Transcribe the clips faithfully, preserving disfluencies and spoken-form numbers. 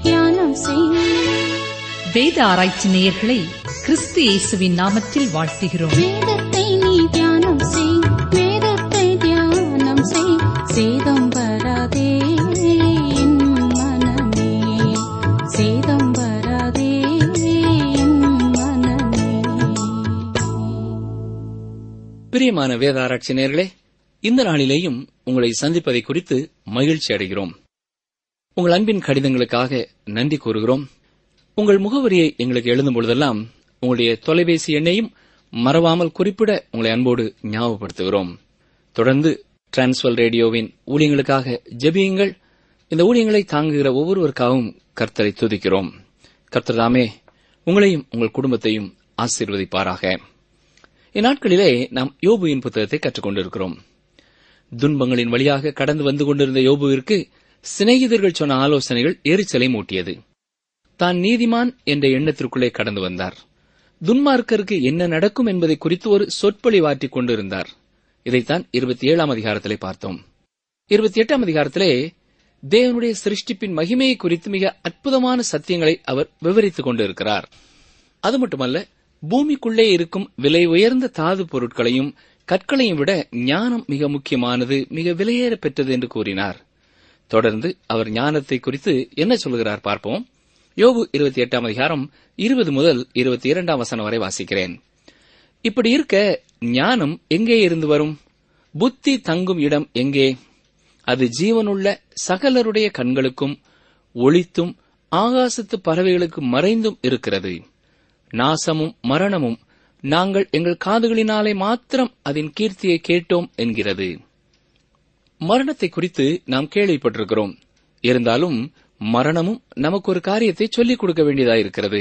தியானம் செய். வேத ஆராய்ச்சி நேயர்களை கிறிஸ்து இயேசுவின் நாமத்தில் வாழ்த்துகிறோம். வேதத்தை நீ தியானம் செய், வேதத்தை தியானம் செய், சேதம் வராதே என் மனமே, சேதம் வராதே என் மனமே. பிரியமான வேத ஆராய்ச்சி நேயர்களே, இந்த நாளிலேயும் உங்களை சந்திப்பதை குறித்து மகிழ்ச்சி அடைகிறோம். உங்கள் அன்பின் கடிதங்களுக்காக நன்றி கூறுகிறோம். உங்கள் முகவரியை எங்களுக்கு எழுதும் பொழுதெல்லாம் உங்களுடைய தொலைபேசி எண்ணையும் மறவாமல் குறிப்பிட உங்களை அன்போடு ஞாபகப்படுத்துகிறோம். தொடர்ந்து டிரான்ஸ்வல் ரேடியோவின் ஊழியங்களுக்காக ஜெபியுங்கள். இந்த ஊழியங்களை தாங்குகிற ஒவ்வொருவருக்காகவும் கர்த்தரை துதிக்கிறோம். கர்த்தர் தாமே உங்களையும் உங்கள் குடும்பத்தையும் ஆசீர்வதிப்பாராக. இந்நாட்களிலே நாம் யோபுவின் புத்தகத்தை கற்றுக்கொண்டிருக்கிறோம். துன்பங்களின் வழியாக கடந்து வந்து கொண்டிருந்த யோபுவிற்கு சிநேகிதர்கள் சொன்ன ஆலோசனைகள் எரிச்சலை மூட்டியது. தான் நீதிமான் என்ற எண்ணத்திற்குள்ளே கடந்து வந்தார். துன்மார்க்கருக்கு என்ன நடக்கும் என்பதை குறித்து ஒரு சொற்பொழிவாற்றிக் கொண்டிருந்தார். இதைத்தான் இருபத்தி ஏழாம் அதிகாரத்திலே பார்த்தோம். இருபத்தி எட்டாம் அதிகாரத்திலே தேவனுடைய சிருஷ்டிப்பின் மகிமையை குறித்து மிக அற்புதமான சத்தியங்களை அவர் விவரித்துக் கொண்டிருக்கிறார். அது மட்டுமல்ல, பூமிக்குள்ளே இருக்கும் விலை உயர்ந்த தாது பொருட்களையும் கற்களையும் விட ஞானம் மிக முக்கியமானது, மிக விலையேற பெற்றது என்று கூறினார். தொடர்ந்து அவர் ஞானத்தை குறித்து என்ன சொல்கிறார் பார்ப்போம். யோபு இருபத்தி எட்டாம் அதிகாரம் இருபது முதல் இருபத்தி இரண்டாம் வசனம் வரை வாசிக்கிறேன். இப்படி இருக்க ஞானம் எங்கே இருந்து வரும்? புத்தி தங்கும் இடம் எங்கே? அது ஜீவனுள்ள சகலருடைய கண்களுக்கும் ஒளித்தும் ஆகாசத்து பறவைகளுக்கு மறைந்தும் இருக்கிறது. நாசமும் மரணமும் நாங்கள் எங்கள் காதுகளினாலே மாத்திரம் அதன் கீர்த்தியை கேட்டோம் என்கிறது. மரணத்தை குறித்து நாம் கேள்விப்பட்டிருக்கிறோம். இருந்தாலும் மரணமும் நமக்கு ஒரு காரியத்தை சொல்லிக் கொடுக்க வேண்டியதாயிருக்கிறது.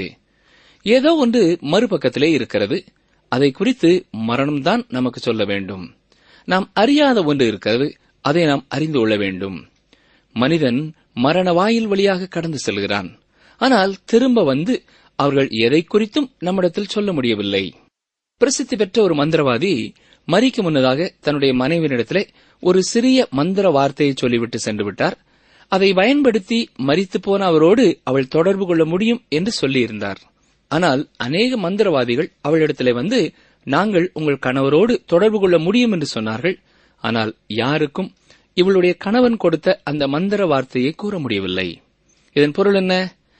ஏதோ ஒன்று மறுபக்கத்திலே இருக்கிறது. அதை குறித்து மரணம்தான் நமக்கு சொல்ல வேண்டும். நாம் அறியாத ஒன்று இருக்கிறது, அதை நாம் அறிந்து கொள்ள வேண்டும். மனிதன் மரண வாயில் வழியாக கடந்து செல்கிறான். ஆனால் திரும்ப வந்து அவர்கள் எதை குறித்தும் நம்மிடத்தில் சொல்ல முடியவில்லை. பிரசித்தி பெற்ற ஒரு மந்திரவாதி மரிக்க முன்னதாக தன்னுடைய மனைவியிடத்திலே ஒரு சிறிய மந்திர வார்த்தையை சொல்லிவிட்டு சென்று விட்டார். அதை பயன்படுத்தி மரித்து போன அவரோடு அவள் தொடர்பு கொள்ள முடியும் என்று சொல்லியிருந்தார். ஆனால் அநேக மந்திரவாதிகள் அவளிடத்திலே வந்து, நாங்கள் உங்கள் கணவரோடு தொடர்பு கொள்ள முடியும் என்று சொன்னார்கள். ஆனால் யாருக்கும் இவளுடைய கணவன் கொடுத்த அந்த மந்திர வார்த்தையை கூற முடியவில்லை. இதன் பொருள் என்ன?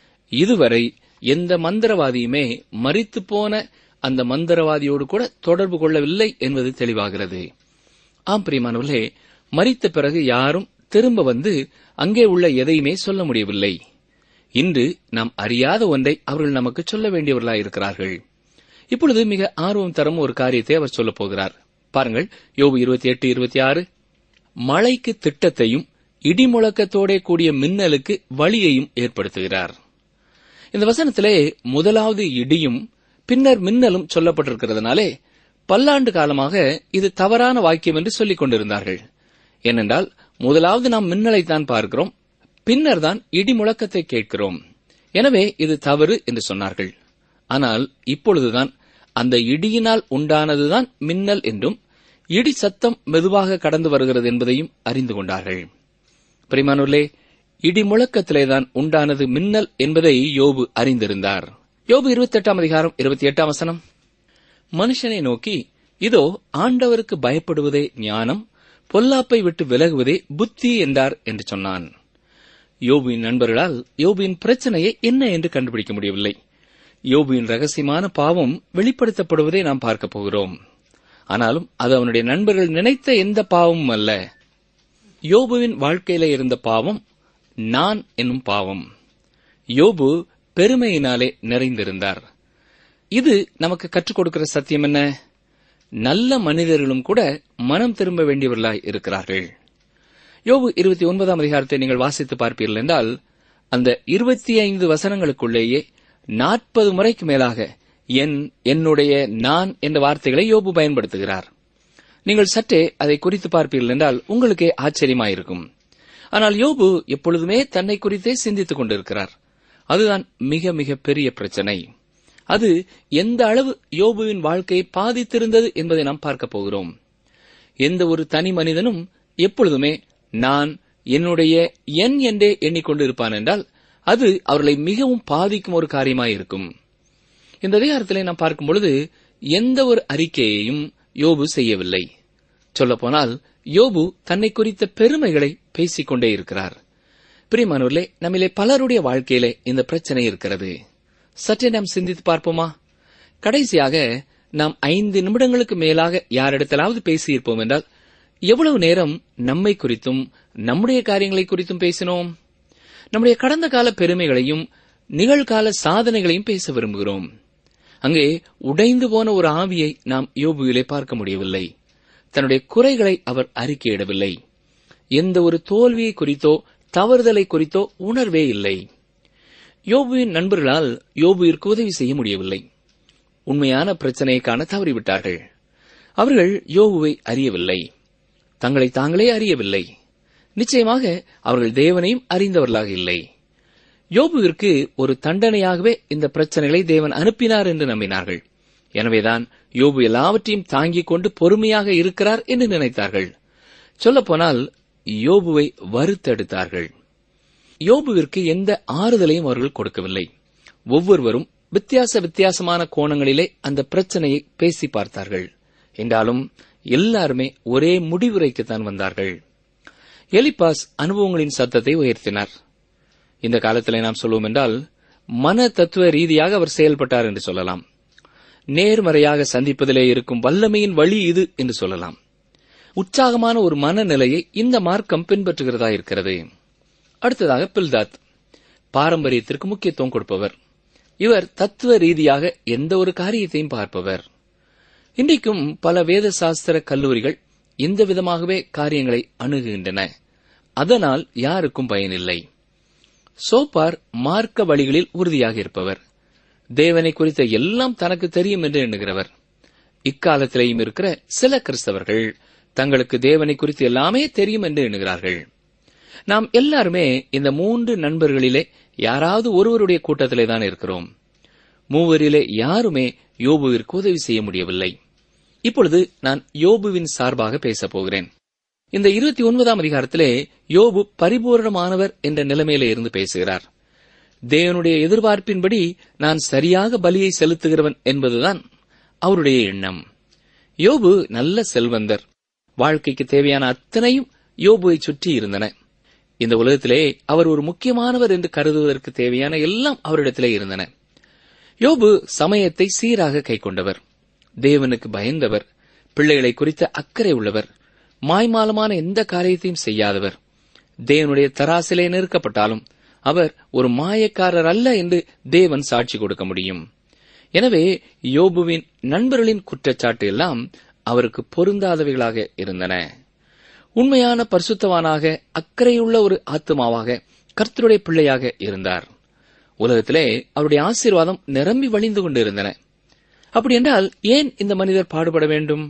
இதுவரை எந்த மந்திரவாதியுமே மரித்து போன அந்த மந்திரவாதியோடு கூட தொடர்பு கொள்ளவில்லை என்பது தெளிவாகிறது. ஆம் பிரியமானவர்களே, மரித்த பிறகு யாரும் திரும்ப வந்து அங்கே உள்ள எதையுமே சொல்ல முடியவில்லை. இன்று நாம் அறியாத ஒன்றை அவர்கள் நமக்கு சொல்ல வேண்டியவர்களாயிருக்கிறார்கள். இப்பொழுது மிக ஆர்வம் தரும் ஒரு காரியத்தை அவர் சொல்லப் போகிறார். பாருங்கள், யோபு இருபத்தி எட்டு இருபத்தி ஆறு. மழைக்கு திட்டத்தையும் இடிமுழக்கத்தோட கூடிய மின்னலுக்கு வழியையும் ஏற்படுத்துகிறார். இந்த வசனத்திலே முதலாவது இடியும் பின்னர் மின்னலும் சொல்லப்பட்டிருக்கிறதுனாலே பல்லாண்டு காலமாக இது தவறான வாக்கியம் என்று சொல்லிக் கொண்டிருந்தார்கள். ஏனென்றால் முதலாவது நாம் மின்னலைத்தான் பார்க்கிறோம், பின்னர் தான் இடி முழக்கத்தை கேட்கிறோம். எனவே இது தவறு என்று சொன்னார்கள். ஆனால் இப்பொழுதுதான் அந்த இடியினால் உண்டானதுதான் மின்னல் என்றும் இடி சத்தம் மெதுவாக கடந்து வருகிறது என்பதையும் அறிந்து கொண்டார்கள். பிரியமானவர்களே, இடி முழக்கத்திலேதான் உண்டானது மின்னல் என்பதை யோபு அறிந்திருந்தார். யோபு இருபத்தி எட்டாம் அதிகாரம் இருபத்தி எட்டாம் வசனம். மனுஷனை நோக்கி, இதோ ஆண்டவருக்கு பயப்படுவதே ஞானம், பொல்லாப்பை விட்டு விலகுவதே புத்தி என்றார் என்று சொன்னான். யோபுவின் நண்பர்களால் யோபுவின் பிரச்சனையை என்ன என்று கண்டுபிடிக்க முடியவில்லை. யோபுவின் ரகசியமான பாவம் வெளிப்படுத்தப்படுவதை நாம் பார்க்கப் போகிறோம். ஆனாலும் அது அவனுடைய நண்பர்கள் நினைத்த எந்த பாவமும் அல்ல. யோபுவின் வாழ்க்கையில இருந்த பாவம் நான் என்னும் பாவம். யோபு பெருமையினாலே நிறைந்திருந்தார். இது நமக்கு கற்றுக் கொடுக்கிற சத்தியம் என்ன? நல்ல மனிதர்களும் கூட மனம் திரும்ப வேண்டியவர்களாய் இருக்கிறார்கள். யோபு இருபத்தி ஒன்பதாம் அதிகாரத்தை நீங்கள் வாசித்து பார்ப்பீர்கள் என்றால், அந்த இருபத்தி ஐந்து வசனங்களுக்குள்ளேயே நாற்பது முறைக்கு மேலாக என், என்னுடைய, நான் என்ற வார்த்தைகளை யோபு பயன்படுத்துகிறார். நீங்கள் சற்றே அதை குறித்து பார்ப்பீர்கள் என்றால் உங்களுக்கே ஆச்சரியமாயிருக்கும். ஆனால் யோபு எப்பொழுதுமே தன்னை குறித்தே சிந்தித்துக் கொண்டிருக்கிறார். அதுதான் மிக மிக பெரிய பிரச்சனை. அது எந்த அளவு யோபுவின் வாழ்க்கையை பாதித்திருந்தது என்பதை நாம் பார்க்கப் போகிறோம். எந்த ஒரு தனி மனிதனும் எப்பொழுதுமே நான், என்னுடைய, என் என்றே எண்ணிக்கொண்டிருப்பான் என்றால் அது அவர்களை மிகவும் பாதிக்கும் ஒரு காரியமாயிருக்கும். இந்த அதிகாரத்திலே நாம் பார்க்கும் பொழுது எந்த ஒரு அறிக்கையையும் யோபு செய்யவில்லை. சொல்லப்போனால் யோபு தன்னை குறித்த பெருமைகளை பேசிக்கொண்டே இருக்கிறார். பிரியமானவர்களே, நம்மிலே பலருடைய வாழ்க்கையிலே இந்த பிரச்சனை இருக்கிறது. சற்றே நாம் சிந்தித்து பார்ப்போமா? கடைசியாக நாம் ஐந்து நிமிடங்களுக்கு மேலாக யாரிடத்திலாவது பேசியிருப்போம் என்றால் எவ்வளவு நேரம் நம்மை குறித்தும் நம்முடைய காரியங்களை குறித்தும் பேசினோம்? நம்முடைய கடந்த கால பெருமைகளையும் நிகழ்கால சாதனைகளையும் பேச விரும்புகிறோம். அங்கே உடைந்து போன ஒரு ஆவியை நாம் யோபுவிலே பார்க்க முடியவில்லை. தன்னுடைய குறைகளை அவர் அறிக்கையிடவில்லை. எந்த ஒரு தோல்வியை குறித்தோ தவறுதலை குறித்தோ உணர்வே இல்லை. யோபுவின் நண்பர்களால் யோபுவிற்கு உதவி செய்ய முடியவில்லை. உண்மையான பிரச்சனையை காண தவறிவிட்டார்கள். அவர்கள் யோபுவை அறியவில்லை, தங்களை தாங்களே அறியவில்லை. நிச்சயமாக அவர்கள் தேவனையும் அறிந்தவர்களாக இல்லை. யோபுவிற்கு ஒரு தண்டனையாகவே இந்த பிரச்சனைகளை தேவன் அனுப்பினார் என்று நம்பினார்கள். எனவேதான் யோபு எல்லாவற்றையும் தாங்கிக் கொண்டு பொறுமையாக இருக்கிறார் என்று நினைத்தார்கள். சொல்லப்போனால் யோபுவை வறுத்தெடுத்தார்கள். யோபுவிற்கு எந்த ஆறுதலையும் அவர்கள் கொடுக்கவில்லை. ஒவ்வொருவரும் வித்தியாச வித்தியாசமான கோணங்களிலே அந்த பிரச்சனையை பேசி பார்த்தார்கள். என்றாலும் எல்லாருமே ஒரே முடிவுரைக்குத்தான் வந்தார்கள். எலிப்பாஸ் அனுபவங்களின் சத்தத்தை உயர்த்தினார். இந்த காலத்திலே நாம் சொல்லுவோம் என்றால் மன தத்துவ ரீதியாக அவர் செயல்பட்டார் என்று சொல்லலாம். நேர்மறையாக சந்திப்பதிலே இருக்கும் வல்லமையின் வழி இது என்று சொல்லலாம். உற்சாகமான ஒரு மனநிலையை இந்த மார்க்கம் பின்பற்றுகிறதா இருக்கிறது. அடுத்ததாக பில்தாத், பாரம்பரியத்திற்கு முக்கியத்துவம் கொடுப்பவர். இவர் தத்துவ ரீதியாக எந்த ஒரு காரியத்தையும் பார்ப்பவர். இன்றைக்கும் பல வேத சாஸ்திர கல்லூரிகள் இந்த விதமாகவே காரியங்களை அணுகுகின்றன. அதனால் யாருக்கும் பயனில்லை. சோப்பார் மார்க்க வழிகளில் உறுதியாக இருப்பவர். தேவனை குறித்த எல்லாம் தனக்கு தெரியும் என்று எண்ணுகிறவர். இக்காலத்திலேயும் இருக்கிற சில கிறிஸ்தவர்கள் தங்களுக்கு தேவனை குறித்து எல்லாமே தெரியும் என்று எண்ணுகிறார்கள். நாம் எல்லாருமே இந்த மூன்று நண்பர்களிலே யாராவது ஒருவருடைய கூட்டத்திலே தான் இருக்கிறோம். மூவரிலே யாருமே யோபுவிற்கு உதவி செய்ய முடியவில்லை. இப்பொழுது நான் யோபுவின் சார்பாக பேசப் போகிறேன். இந்த இருபத்தி ஒன்பதாம் அதிகாரத்திலே யோபு பரிபூர்ணமானவர் என்ற நிலைமையிலே இருந்து பேசுகிறார். தேவனுடைய எதிர்பார்ப்பின்படி நான் சரியாக பலியை செலுத்துகிறவன் என்பதுதான் அவருடைய எண்ணம். யோபு நல்ல செல்வந்தர். வாழ்க்கைக்கு தேவையான அத்தனையும் யோபுவை சுற்றி இருந்தன. இந்த உலகத்திலே அவர் ஒரு முக்கியமானவர் என்று கருதுவதற்கு தேவையான எல்லாம் அவரிடத்திலே இருந்தன. யோபு சமயத்தை சீராக கைக்கொண்டவர், தேவனுக்கு பயந்தவர், பிள்ளைகளை குறித்த அக்கறை உள்ளவர், மாய்மாலமான எந்த காரியத்தையும் செய்யாதவர். தேவனுடைய தராசிலே நிறுக்கப்பட்டாலும் அவர் ஒரு மாயக்காரர் அல்ல என்று தேவன் சாட்சி கொடுக்க முடியும். எனவே யோபுவின் நண்பர்களின் குற்றச்சாட்டு எல்லாம் அவருக்கு பொருந்தாதவைகளாக இருந்தன. உண்மையான பரிசுத்தவானாக, அக்கறையுள்ள ஒரு ஆத்துமாவாக, கர்த்தருடைய பிள்ளையாக இருந்தார். உலகத்திலே அவருடைய ஆசீர்வாதம் நிரம்பி வழிந்து கொண்டிருந்தன. அப்படி என்றால் ஏன் இந்த மனிதர் பாடுபட வேண்டும்?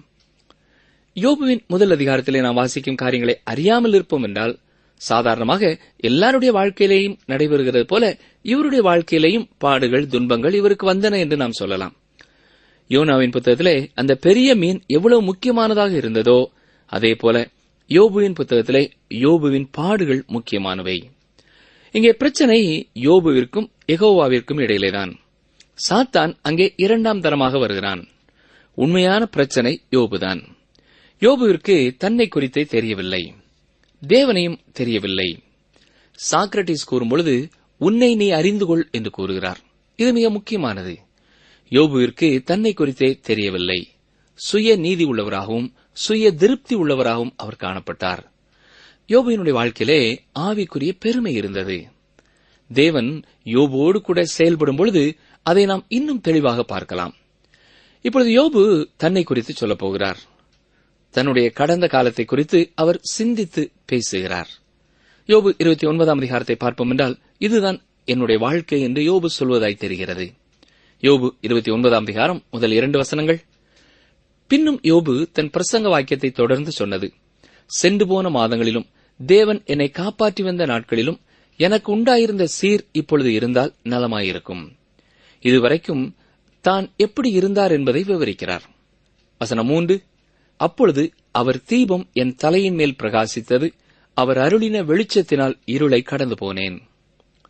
யோபுவின் முதல் அதிகாரத்திலே நாம் வாசிக்கும் காரியங்களை அறியாமல் இருப்போம் என்றால் சாதாரணமாக எல்லாருடைய வாழ்க்கையிலேயும் நடைபெறுகிறது போல இவருடைய வாழ்க்கையிலேயும் பாடுகள், துன்பங்கள் இவருக்கு வந்தன என்று நாம் சொல்லலாம். யோனாவின் புத்தகத்திலே அந்த பெரிய மீன் எவ்வளவு முக்கியமானதாக இருந்ததோ அதே போல யோபுவின் புத்தகத்திலே யோபுவின் பாடுகள் முக்கியமானவை. இங்கே பிரச்சனை யோபுவிற்கும் யெகோவாவிற்கும் இடையிலேதான். சாத்தான் அங்கே இரண்டாம் தரமாக வருகிறான். உண்மையான பிரச்சனை யோபுதான். யோபுவிற்கு தன்னை குறித்தே தெரியவில்லை, தேவனையும் தெரியவில்லை. சாக்ரட்டிஸ் கூறும்பொழுது உன்னை நீ அறிந்து கொள் என்று கூறுகிறார். இது மிக முக்கியமானது. யோபுவிற்கு தன்னை குறித்தே தெரியவில்லை. சுய நீதி உள்ளவராகவும் சுய திருப்தி உள்ளவராகவும் அவர் காணப்பட்டார். யோபுவினுடைய வாழ்க்கையிலே ஆவிக்குரிய பெருமை இருந்தது. தேவன் யோபுவோடு கூட செயல்படும் பொழுது அதை நாம் இன்னும் தெளிவாக பார்க்கலாம். இப்பொழுது யோபு தன்னை குறித்து சொல்லப் போகிறார். தன்னுடைய கடந்த காலத்தை குறித்து அவர் சிந்தித்து பேசுகிறார். யோபு இருபத்தி ஒன்பதாம் அதிகாரத்தை பார்ப்போம் என்றால் இதுதான் என்னுடைய வாழ்க்கை என்று யோபு சொல்வதாய் தெரிகிறது. யோபு இருபத்தி ஒன்பதாம் அதிகாரம் முதல் இரண்டு வசனங்கள். பின்னும் யோபு தன் பிரசங்க வாக்கியத்தை தொடர்ந்து சொன்னது, சென்று போன மாதங்களிலும் தேவன் என்னை காப்பாற்றி வந்த நாட்களிலும் எனக்கு உண்டாயிருந்த சீர் இப்பொழுது இருந்தால் நலமாயிருக்கும். இதுவரைக்கும் தான் எப்படி இருந்தார் என்பதை விவரிக்கிறார். வசனம் மூன்று. அப்பொழுது அவர் தீபம் என் தலையின் மேல் பிரகாசித்தது, அவர் அருளின வெளிச்சத்தினால் இருளை கடந்து போனேன்.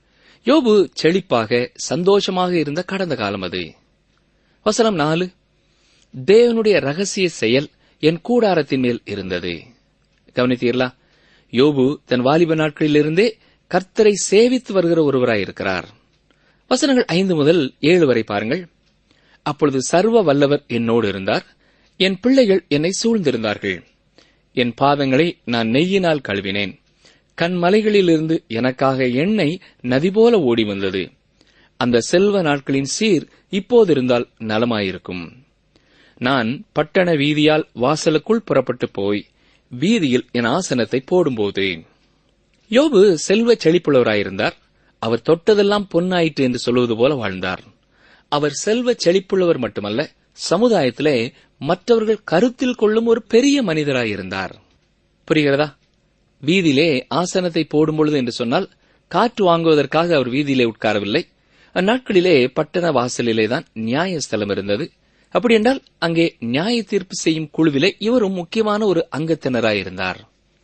யோபு செழிப்பாக சந்தோஷமாக இருந்த கடந்த காலம் அது. வசனம் நாலு, தேவனுடைய ரகசிய செயல் என் கூடாரத்தின் மேல் இருந்தது. கவனித்தீர்களா? யோபு தன் வாலிப நாட்களிலிருந்தே கர்த்தரை சேவித்து வருகிற ஒருவராயிருக்கிறார். வசனங்கள் ஐந்து முதல் ஏழு வரை பாருங்கள். அப்பொழுது சர்வ வல்லவர் என்னோடு இருந்தார், என் பிள்ளைகள் என்னை சூழ்ந்திருந்தார்கள். என் பாதங்களை நான் நெய்யினால் கழுவினேன். கண்மலைகளிலிருந்து எனக்காக எண்ணெய் நதி போல ஓடி வந்தது. அந்த செல்வ நாட்களின் சீர் இப்போதிருந்தால் நலமாயிருக்கும். நான் பட்டண வீதியால் வாசலுக்குள் புறப்பட்டு போய் வீதியில் என் ஆசனத்தை போடும்போது. யோபு செல்வ செழிப்புள்ளவராயிருந்தார். அவர் தொட்டதெல்லாம் பொன்னாயிற்று என்று சொல்வது போல வாழ்ந்தார். அவர் செல்வ செழிப்புள்ளவர் மட்டுமல்ல, சமுதாயத்திலே மற்றவர்கள் கருத்தில் கொள்ளும் ஒரு பெரிய மனிதராயிருந்தார். புரிகிறதா? வீதியிலே ஆசனத்தை போடும்பொழுது என்று சொன்னால் காற்று வாங்குவதற்காக அவர் வீதியிலே உட்காரவில்லை. அந்நாட்களிலே பட்டண வாசலிலேதான் நியாயஸ்தலம் இருந்தது. அப்படி என்றால் அங்கே நியாய தீர்ப்பு செய்யும் குழுவிலே இவரும் முக்கியமான ஒரு அங்கத்தினராயிருந்தார்.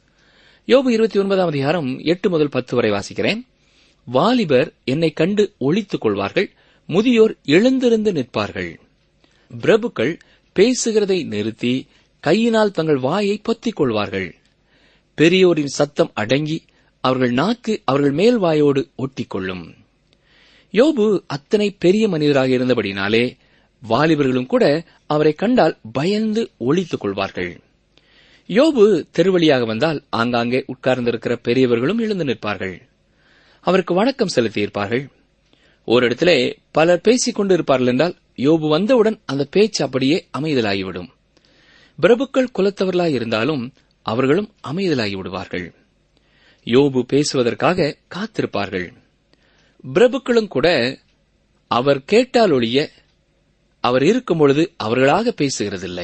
யோபு இருபத்தி ஒன்பதாம் அதிகாரம் எட்டு முதல் பத்து வரை வாசிக்கிறேன். வாலிபர் என்னை கண்டு ஒளித்துக் கொள்வார்கள், முதியோர் எழுந்திருந்து நிற்பார்கள். பிரபுக்கள் பேசுகிறதை நிறுத்தி கையினால் தங்கள் வாயை பொத்திக் கொள்வார்கள். பெரியோரின் சத்தம் அடங்கி அவர்கள் நாக்கு அவர்கள் மேல் வாயோடு ஒட்டிக்கொள்ளும். யோபு அத்தனை பெரிய மனிதராக இருந்தபடினாலே வாலிபர்களும் கூட அவரை கண்டால் பயந்து ஒளித்துக் கொள்வார்கள். யோபு தெருவழியாக வந்தால் ஆங்காங்கே உட்கார்ந்திருக்கிற பெரியவர்களும் எழுந்து நிற்பார்கள். அவருக்கு வணக்கம் செலுத்தியிருப்பார்கள். ஓரிடத்திலே பலர் பேசிக் கொண்டு இருப்பார்கள் என்றால் யோபு வந்தவுடன் அந்த பேச்சு அப்படியே அமைதலாகிவிடும். பிரபுக்கள் குலத்தவர்களாய் இருந்தாலும் அவர்களும் அமைதலாகி விடுவார்கள். யோபு பேசுவதற்காக காத்திருப்பார்கள். பிரபுக்களும் கூட அவர் கேட்டால் ஒழிய அவர் இருக்கும் பொழுது அவர்களாக பேசுகிறதில்லை.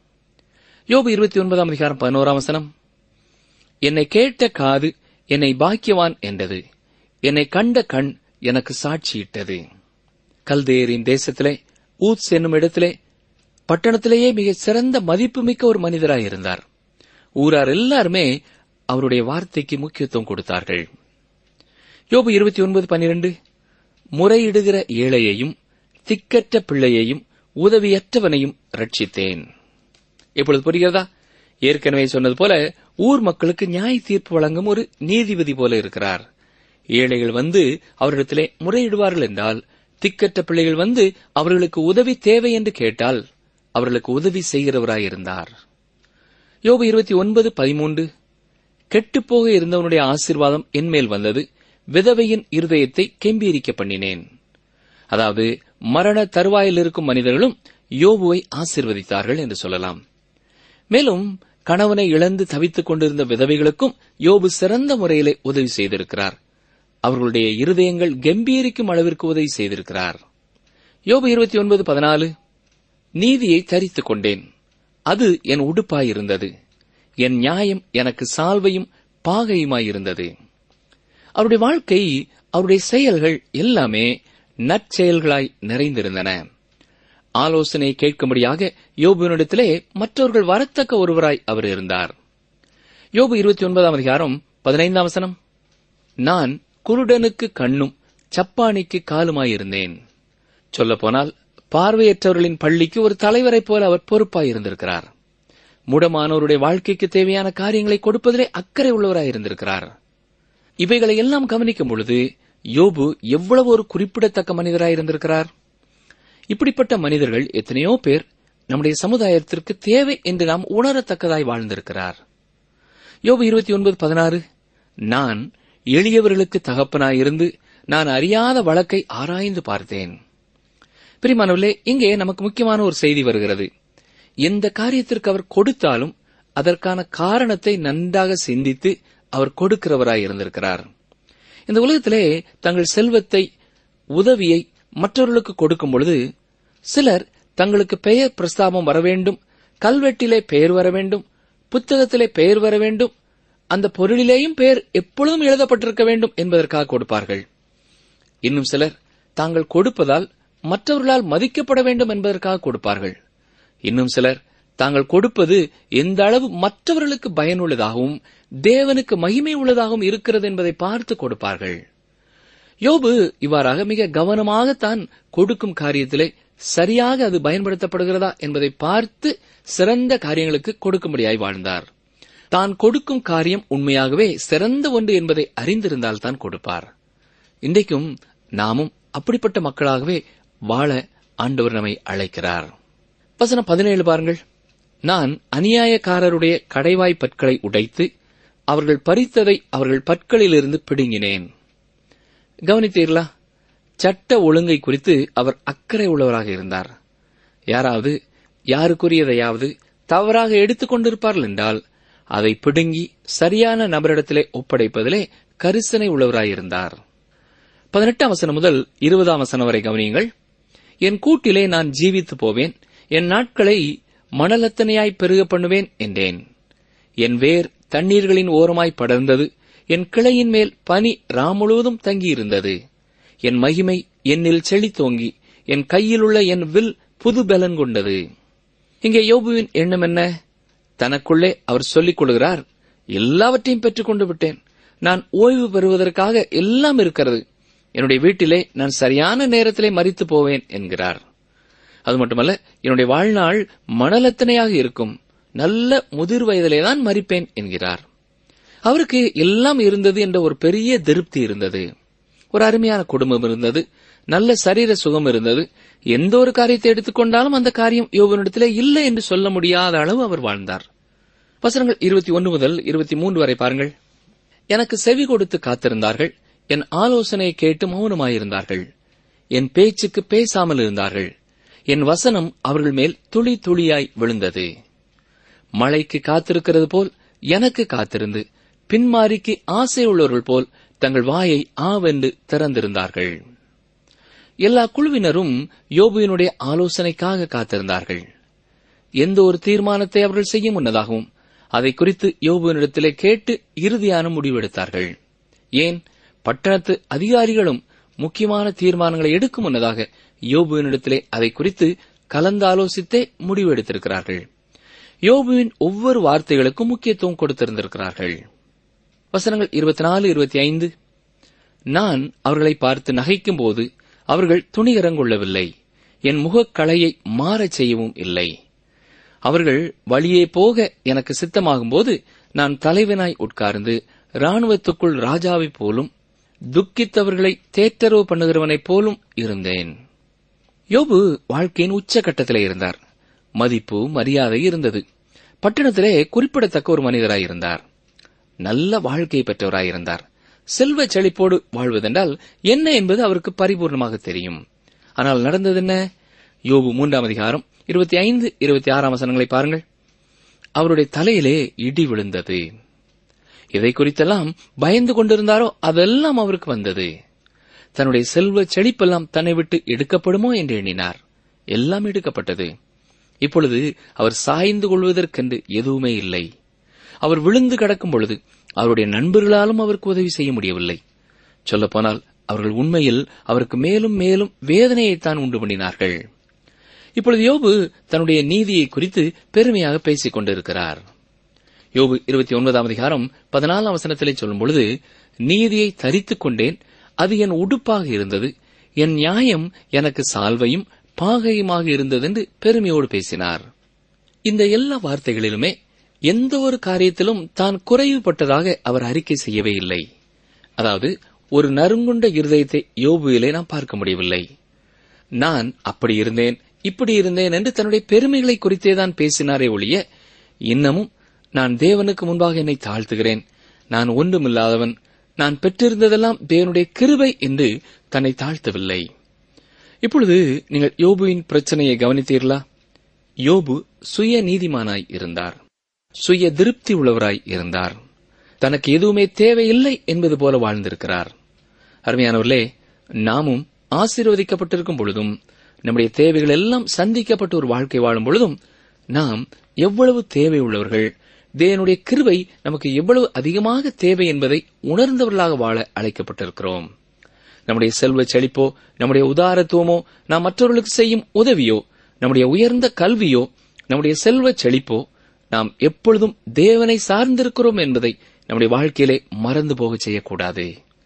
யோபு இருபத்தி ஒன்பதாம் அதிகாரம் பதினோராம் வசனம், என்னை கேட்ட காது என்னை பாக்கியவான் என்றது, என்னை கண்ட கண் எனக்கு சாட்சியிட்டது. கல்தேயரின் தேசத்திலே ஊத்ஸ் என்னும் இடத்திலே பட்டணத்திலேயே மிக சிறந்த மதிப்புமிக்க ஒரு மனிதராயிருந்தார். ஊரார் எல்லாருமே அவருடைய வார்த்தைக்கு முக்கியத்துவம் கொடுத்தார்கள். யோபு இருபத்தி ஒன்பது பன்னிரண்டு, முறையிடுகிற ஏழையையும் திக்கற்ற பிள்ளையையும் உதவியற்றவனையும் ரட்சித்தேன். இப்பொழுது புரிகிறதா? ஏற்கனவே சொன்னது போல ஊர் மக்களுக்கு நியாய தீர்ப்பு வழங்கும் ஒரு நீதிபதி போல இருக்கிறார். ஏழைகள் வந்து அவரிடத்திலே முறையிடுவார்கள் என்றால், திக்கற்ற பிள்ளைகள் வந்து அவர்களுக்கு உதவி தேவை என்று கேட்டால் அவர்களுக்கு உதவி செய்கிறவராயிருந்தார். யோபு இருபத்தி ஒன்பது பதிமூன்று, கெட்டுப்போக இருந்தவனுடைய ஆசீர்வாதம் என்மேல் வந்தது, விதவையின் இருதயத்தை கெம்பீரிக்க பண்ணினேன். அதாவது மரண தருவாயில் இருக்கும் மனிதர்களும் யோபுவை ஆசீர்வதித்தார்கள் என்று சொல்லலாம். மேலும் கணவனை இழந்து தவித்துக் கொண்டிருந்த விதவைகளுக்கும் யோபு சிறந்த முறையிலே உதவி செய்திருக்கிறார். அவர்களுடைய இருதயங்கள் கம்பீரிக்கும் அளவிற்கு உதவி செய்திருக்கிறார். யோபு இருபத்தி ஒன்பது பதினாலு, நீதியை தரித்துக் கொண்டேன், அது என் உடுப்பாயிருந்தது, என் நியாயம் எனக்கு சால்வையும் பாகையுமாயிருந்தது. அவருடைய வாழ்க்கை, அவருடைய செயல்கள் எல்லாமே நற்செயல்களாய் நிறைந்திருந்தன. ஆலோசனை கேட்கும்படியாக யோபுவினிடத்திலே மற்றவர்கள் வரத்தக்க ஒருவராய் அவர் இருந்தார். யோபு இருபத்தி ஒன்பதாம் அதிகாரம் பதினைந்தாம் வசனம், நான் குருடனுக்கு கண்ணும் சப்பானிக்கு காலுமாயிருந்தேன். சொல்லப்போனால் பார்வையற்றவர்களின் பள்ளிக்கு ஒரு தலைவரைப் போல அவர் பொறுப்பாயிருந்திருக்கிறார். முடமானோருடைய வாழ்க்கைக்கு தேவையான காரியங்களை கொடுப்பதிலே அக்கறை உள்ளவராயிருந்திருக்கிறார். இவைகளை எல்லாம் கவனிக்கும் பொழுது யோபு எவ்வளவு ஒரு குறிப்பிடத்தக்க மனிதராயிருந்திருக்கிறார். இப்படிப்பட்ட மனிதர்கள் எத்தனையோ பேர் நம்முடைய சமுதாயத்திற்கு தேவை என்று நாம் உணரத்தக்கதாய் வாழ்ந்திருக்கிறார். யோபு இருபத்தி ஒன்பது பதினாறு, நான் எளியவர்களுக்கு தகப்பனாயிருந்து நான் அறியாத வழக்கை ஆராய்ந்து பார்த்தேன். பிரியமானவர்களே, இங்கே நமக்கு முக்கியமான ஒரு செய்தி வருகிறது. எந்த காரியத்திற்கு அவர் கொடுத்தாலும் அதற்கான காரணத்தை நன்றாக சிந்தித்து அவர் கொடுக்கிறவராய் இருந்திருக்கிறார். இந்த உலகத்திலே தங்கள் செல்வத்தை, உதவியை மற்றவர்களுக்கு கொடுக்கும் பொழுது சிலர் தங்களுக்கு பெயர் பிரஸ்தாபம் வர வேண்டும், கல்வெட்டிலே பெயர் வர வேண்டும், புத்தகத்திலே பெயர் வர வேண்டும், அந்த பொருளிலேயும் பெயர் எப்பொழுதும் எழுதப்பட்டிருக்க வேண்டும் என்பதற்காக கொடுப்பார்கள். இன்னும் சிலர் தாங்கள் கொடுப்பதால் மற்றவர்களால் மதிக்கப்பட வேண்டும் என்பதற்காக கொடுப்பார்கள். இன்னும் சிலர் தாங்கள் கொடுப்பது எந்த அளவு மற்றவர்களுக்கு பயனுள்ளதாகவும் தேவனுக்கு மகிமை உள்ளதாகவும் இருக்கிறது என்பதை பார்த்து கொடுப்பார்கள். யோபு இவ்வாறாக மிக கவனமாகத்தான் கொடுக்கும் காரியத்திலே சரியாக அது பயன்படுத்தப்படுகிறதா என்பதை பார்த்து சிறந்த காரியங்களுக்கு கொடுக்கும்படியாய் வாழ்ந்தார். தான் கொடுக்கும் காரியம் உண்மையாகவே சிறந்த ஒன்று என்பதை அறிந்திருந்தால் தான் கொடுப்பார். இன்றைக்கும் நாமும் அப்படிப்பட்ட மக்களாகவே வாழ ஆண்டவர் நம்மை அழைக்கிறார். வசனம் பதினேழு பாருங்கள். நான் அநியாயக்காரருடைய கடைவாய் பற்களை உடைத்து அவர்கள் பறித்ததை அவர்கள் பற்களிலிருந்து பிடுங்கினேன். கவனித்தீர்களா? சட்ட ஒழுங்கை குறித்து அவர் அக்கறை உள்ளவராக இருந்தார். யாராவது யாருக்குரியதையாவது தவறாக எடுத்துக் கொண்டிருப்பார்கள் என்றால் அதை பிடுங்கி சரியான நபரிடத்திலே ஒப்படைப்பதிலே கரிசனை உள்ளவராயிருந்தார். பதினெட்டாம் வசனம் முதல் இருபதாம் வசனம் வரை கவனியுங்கள். என் கூட்டிலே நான் ஜீவித்து போவேன், என் நாட்களை மணலத்தனையாய் பெருக பண்ணுவேன் என்றேன். என் வேர் தண்ணீர்களின் ஓரமாய் படர்ந்தது, என் கிளையின் மேல் பனி ராமுழுவதும் தங்கியிருந்தது. என் மகிமை என்னில் செழித்தோங்கி என் கையிலுள்ள என் வில் புது பலன் கொண்டது. இங்கே யோபுவின் எண்ணம் என்ன? தனக்குள்ளே அவர் சொல்லிக் கொள்கிறார், எல்லாவற்றையும் பெற்றுக் கொண்டு விட்டேன், நான் ஓய்வு பெறுவதற்காக எல்லாம் இருக்கிறது, என்னுடைய வீட்டிலே நான் சரியான நேரத்திலே மரித்து போவேன் என்கிறார். அது மட்டுமல்ல, என்னுடைய வாழ்நாள் மணலத்தனையாக இருக்கும், நல்ல முதிர் வயதிலேதான் மரிப்பேன் என்கிறார். அவருக்கு எல்லாம் இருந்தது என்ற ஒரு பெரிய திருப்தி இருந்தது. ஒரு அருமையான குடும்பம் இருந்தது, நல்ல சரீர சுகம் இருந்தது. எந்த ஒரு காரியத்தை எடுத்துக்கொண்டாலும் அந்த காரியம் யோபுவினிடத்திலே இல்லை என்று சொல்ல முடியாத அளவு அவர் வாழ்ந்தார். வசனங்கள் இருபத்தி ஒன்று முதல் இருபத்தி மூன்று வரை பாருங்கள். எனக்கு செவி கொடுத்து காத்திருந்தார்கள், என் ஆலோசனையை கேட்டு மௌனமாயிருந்தார்கள், என் பேச்சுக்கு பேசாமல் இருந்தார்கள், என் வசனம் அவர்கள் மேல் துளி துளியாய் விழுந்தது. மழைக்கு காத்திருக்கிறது போல் எனக்கு காத்திருந்து பின்மாரிக்கு ஆசை உள்ளவர்கள் போல் தங்கள் வாயை ஆவென்று திறந்திருந்தார்கள். எல்லா குழுவினரும் யோபுவினுடைய ஆலோசனைக்காக காத்திருந்தார்கள். எந்த ஒரு தீர்மானத்தை அவர்கள் செய்ய முன்னதாகவும் அதை குறித்து யோபுவினிடத்திலே கேட்டு இறுதியான முடிவெடுத்தார்கள். ஏன், பட்டணத்து அதிகாரிகளும் முக்கியமான தீர்மானங்களை எடுக்கும் முன்னதாக யோபுவினிடத்திலே அதை குறித்து கலந்தாலோசித்தே முடிவெடுத்திருக்கிறார்கள். யோபுவின் ஒவ்வொரு வார்த்தைகளுக்கும் முக்கியத்துவம் கொடுத்திருந்திருக்கிறார்கள். வசனங்கள் இருபத்தி நாலு இருபத்தி ஐந்து. நான் அவர்களை பார்த்து நகைக்கும் போது அவர்கள் துணிகரங்கொள்ளவில்லை, என் முகக்கலையை மாறச் செய்யவும் இல்லை. அவர்கள் வழியே போக எனக்கு சித்தமாகும்போது நான் தலைவனாய் உட்கார்ந்து இராணுவத்துக்குள் ராஜாவைப் போலும் துக்கித்தவர்களை தேற்றரவு பண்ணுகிறவனைப் போலும் இருந்தேன். யோபு வாழ்க்கையின் உச்சகட்டத்திலே இருந்தார். மதிப்பு மரியாதை இருந்தது. பட்டணத்திலே குறிப்பிடத்தக்க ஒரு மனிதராயிருந்தார். நல்ல வாழ்க்கை பெற்றவராயிருந்தார். செல்வ செழிப்போடு வாழ்வதென்றால் என்ன என்பது அவருக்கு பரிபூர்ணமாக தெரியும். ஆனால் நடந்தது என்ன? யோபு மூன்றாம் அதிகாரம் இருபத்தி ஐந்து இருபத்தி ஆறாம் வசனங்களை பாருங்கள். அவருடைய தலையிலே இடி விழுந்தது. இதை குறித்தெல்லாம் பயந்து கொண்டிருந்தாரோ அதெல்லாம் அவருக்கு வந்தது. தன்னுடைய செல்வ செழிப்பெல்லாம் தன்னை விட்டு எடுக்கப்படுமோ என்று எண்ணினார். எல்லாம் எடுக்கப்பட்டது. இப்பொழுது அவர் சாய்ந்து கொள்வதற்கென்று எதுவுமே இல்லை. அவர் விழுந்து கிடக்கும் பொழுது அவருடைய நண்பர்களாலும் அவருக்கு உதவி செய்ய முடியவில்லை. சொல்லப்போனால் அவர்கள் உண்மையில் அவருக்கு மேலும் மேலும் வேதனையைத்தான் உண்டு பண்ணினார்கள். இப்பொழுது யோபு தன்னுடைய நீதியை குறித்து பெருமையாக பேசிக் கொண்டிருக்கிறார். யோபு இருபத்தி ஒன்பதாம் அதிகாரம் பதினாலாம் வசனத்திலே சொல்லும் பொழுது, நீதியை தரித்துக் கொண்டேன், அது என் உடுப்பாக இருந்தது, என் நியாயம் எனக்கு சால்வையும் பாகையுமாக இருந்ததென்று பெருமையோடு பேசினார். இந்த எல்லா வார்த்தைகளிலுமே எந்த ஒரு காரியத்திலும் தான் குறைவுபட்டதாக அவர் அறிக்கை செய்யவே இல்லை. அதாவது ஒரு நறுங்குண்ட இருதயத்தை யோபுவிலே நாம் பார்க்க முடியவில்லை. நான் அப்படி இருந்தேன் இப்படி இருந்தேன் என்று தன்னுடைய பெருமைகளை குறித்தேதான் பேசினாரே ஒழிய, இன்னமும் நான் தேவனுக்கு முன்பாக என்னை தாழ்த்துகிறேன், நான் ஒன்றுமில்லாதவன், நான் பெற்றிருந்ததெல்லாம் தேவனுடைய கிருபை என்று தன்னை தாழ்த்தவில்லை. இப்பொழுது நீங்கள் யோபுவின் பிரச்சனையை கவனித்தீர்களா? யோபு சுய நீதிமானாய் இருந்தார், சுய திருப்தி உள்ளவராய் இருந்தார், தனக்கு எதுவுமே தேவையில்லை என்பது போல வாழ்ந்திருக்கிறார். அருமையானவர்களே, நாமும் ஆசீர்வதிக்கப்பட்டிருக்கும் பொழுதும் நம்முடைய தேவைகள் எல்லாம் சந்திக்கப்பட்ட ஒரு வாழ்க்கை வாழும் பொழுதும் நாம் எவ்வளவு தேவை உள்ளவர்கள், தேவனுடைய கிருபை நமக்கு எவ்வளவு அதிகமாக தேவை என்பதை உணர்ந்தவர்களாக வாழ அழைக்கப்பட்டிருக்கிறோம். நம்முடைய செல்வ செழிப்போ, நம்முடைய உதாரத்துவமோ, நாம் மற்றவர்களுக்கு செய்யும் உதவியோ, நம்முடைய உயர்ந்த கல்வியோ, நம்முடைய செல்வ செழிப்போ, நாம் எப்பொழுதும் தேவனை சார்ந்திருக்கிறோம் என்பதை நம்முடைய வாழ்க்கையிலே மறந்து போக செய்யக்கூடாது.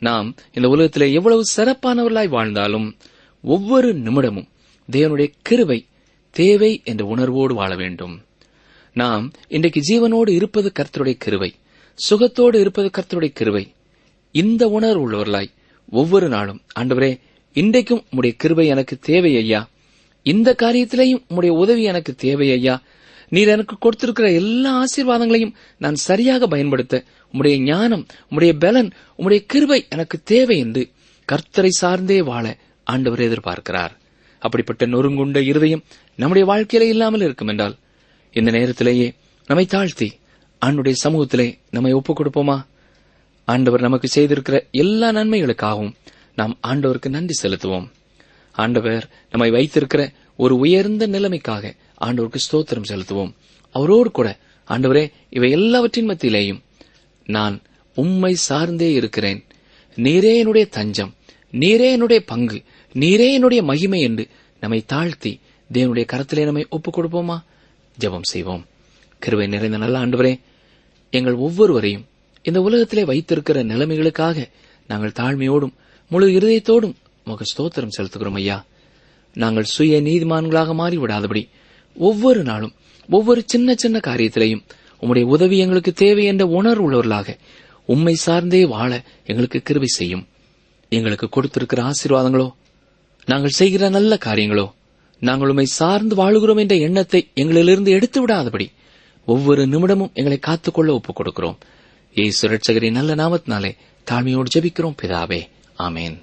நாம் இந்த உலகத்திலே எவ்வளவு சிறப்பானவர்களாய் வாழ்ந்தாலும் ஒவ்வொரு நிமிடமும் தேவனுடைய கிருபை தேவை என்ற உணர்வோடு வாழ வேண்டும். நாம் இன்றைக்கு ஜீவனோடு இருப்பது கர்த்தருடைய கிருபை, சுகத்தோடு இருப்பது கர்த்தருடைய கிருபை. இந்த உணர்வு உள்ளவர்களாய் ஒவ்வொரு நாளும், ஆண்டவரே, இன்றைக்கும் உம்முடைய கிருபை எனக்கு தேவை ஐயா, இந்த காரியத்திலேயும் உம்முடைய உதவி எனக்கு தேவை ஐயா, நீர் எனக்கு கொடுத்திருக்கிற எல்லா ஆசீர்வாதங்களையும் நான் சரியாக பயன்படுத்த உம்முடைய ஞானம், உம்முடைய பலன், உம்முடைய கிருபை எனக்கு தேவை என்று கர்த்தரை சார்ந்தே வாழ ஆண்டவர் எதிர்பார்க்கிறார். அப்படிப்பட்ட நொறுங்குண்ட இருதயம் நம்முடைய வாழ்க்கையிலே இல்லாமல் இருக்கும் என்றால் இந்த நேரத்திலேயே நம்மை தாழ்த்தி ஆண்டுடைய சமூகத்திலே நம்மை ஒப்புக் கொடுப்போமா? ஆண்டவர் நமக்கு செய்திருக்கிற எல்லா நன்மைகளுக்காகவும் நாம் ஆண்டவருக்கு நன்றி செலுத்துவோம். ஆண்டவர் நம்மை வைத்திருக்கிற ஒரு உயர்ந்த நிலைமைக்காக ஆண்டவருக்கு ஸ்தோத்திரம் செலுத்துவோம். அவரோடு கூட, ஆண்டவரே, இவை எல்லாவற்றின் மத்தியிலேயும் நான் உம்மை சார்ந்தே இருக்கிறேன், நீரே என்னுடைய தஞ்சம், நீரே என்னுடைய பங்கு, நீரே என்னுடைய மகிமை என்று நம்மை தாழ்த்தி தேவனுடைய கரத்திலே நம்மை ஒப்புக் கொடுப்போமா? ஜெபம் செய்வோம். கிருபை நிறைந்த நல்ல ஆண்டவரே, எங்கள் ஒவ்வொருவரையும் இந்த உலகத்திலே வைத்திருக்கிற நிலைமைகளுக்காக நாங்கள் தாழ்மையோடும் முழு இருதயத்தோடும் உமக்கு ஸ்தோத்திரம் செலுத்துகிறோம் ஐயா. நாங்கள் சுய நீதிமான்களாக மாறிவிடாதபடி ஒவ்வொரு நாளும் ஒவ்வொரு சின்ன சின்ன காரியத்திலையும் உம்முடைய உதவி எங்களுக்கு தேவை என்ற உணர்வு உள்ளவர்களாக உம்மை சார்ந்தே வாழ எங்களுக்கு கிருபை செய்யும். எங்களுக்கு கொடுத்திருக்கிற ஆசீர்வாதங்களோ, நாங்கள் செய்கிற நல்ல காரியங்களோ, நாங்கள் உம்மை சார்ந்து வாழுகிறோம் என்ற எண்ணத்தை எங்களிலிருந்து எடுத்து விடாதபடி ஒவ்வொரு நிமிடமும் எங்களை காத்துக்கொள்ள ஒப்புக் கொடுக்கிறோம். இயேசு இரட்சகரின் நல்ல நாமத்தினாலே தாழ்மையோடு ஜெபிக்கிறோம் பிதாவே, ஆமேன்.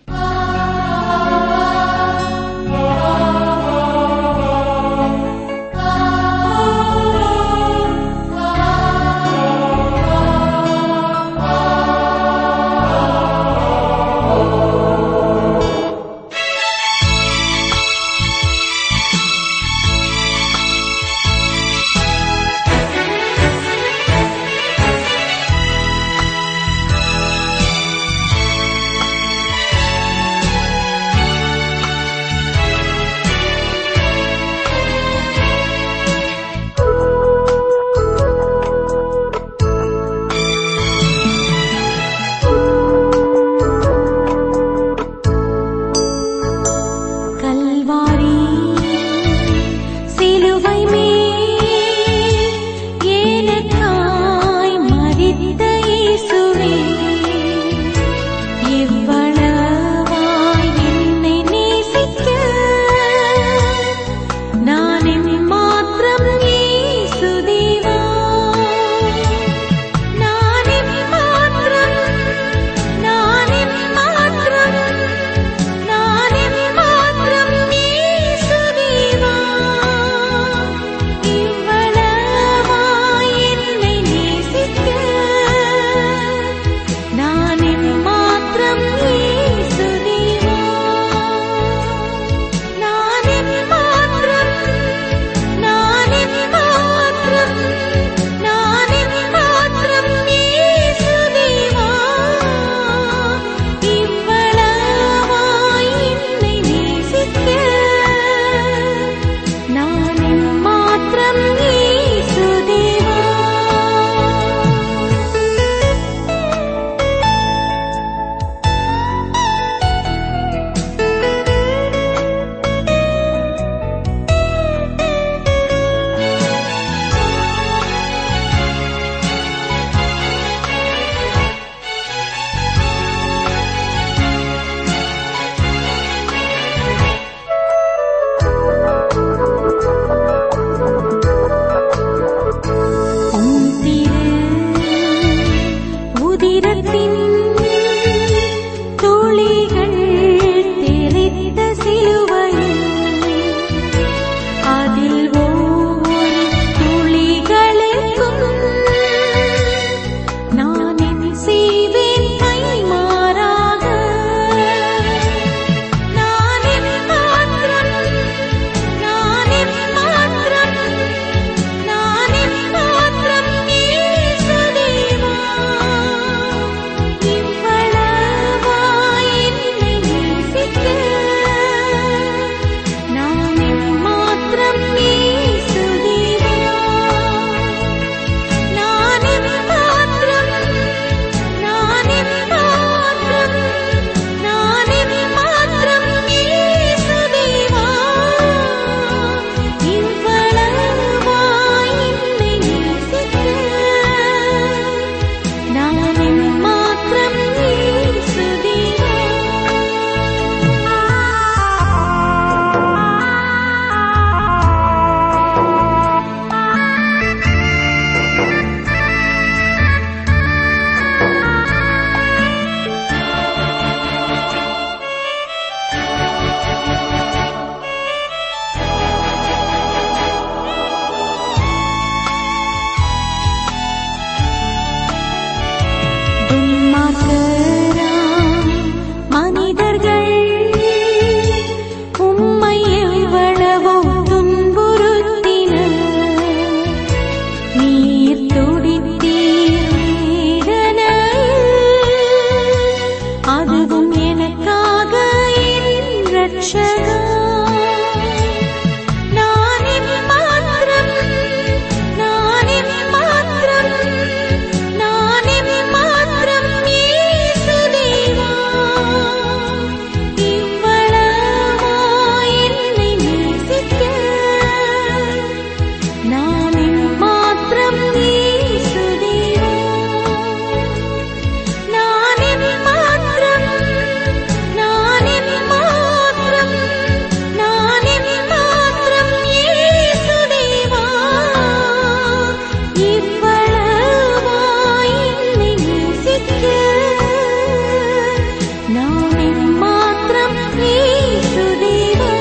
மாத்திரம் இயேசுதேவா.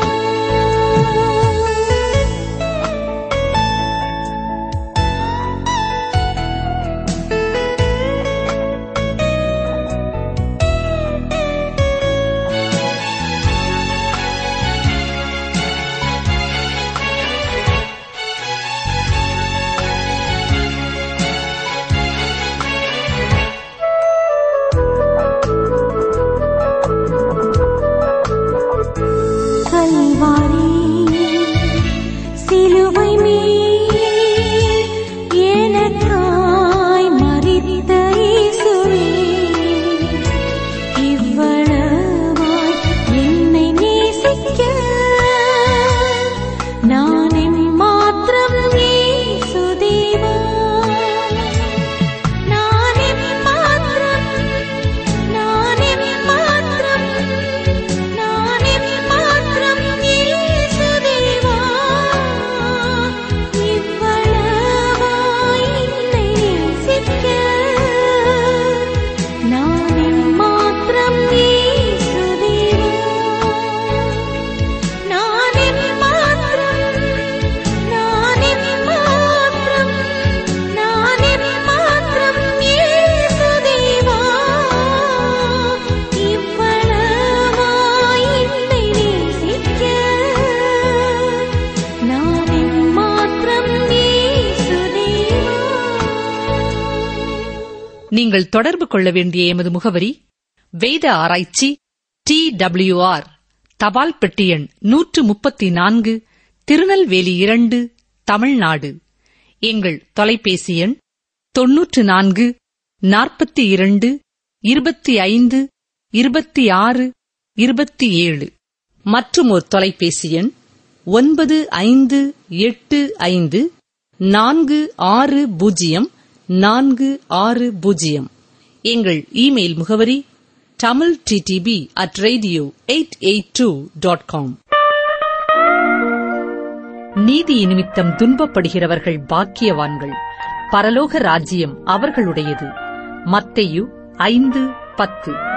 நீங்கள் தொடர்பு கொள்ள வேண்டிய எமது முகவரி வேத ஆராய்ச்சி டி டபிள்யூ ஆர் தபால் பெட்டி எண் நூற்று முப்பத்தி நான்கு, திருநெல்வேலி இரண்டு, தமிழ்நாடு. எங்கள் தொலைபேசி எண் தொன்னூற்று நான்கு நாற்பத்தி இரண்டு இருபத்தி ஐந்து இருபத்தி ஆறு இருபத்தி ஏழு. மற்றும் ஒரு தொலைபேசி எண் ஒன்பது ஐந்து எட்டு ஐந்து நான்கு ஆறு பூஜ்ஜியம் நான்கு ஆறு பூஜ்ஜியம். எங்கள் இமெயில் முகவரி Tamil TTB at radio eight eight two dot com. நீதி நிமித்தம் துன்பப்படுகிறவர்கள் பாக்கியவான்கள், பரலோக ராஜ்யம் அவர்களுடையது. மத்தேயு ஐந்து பத்து.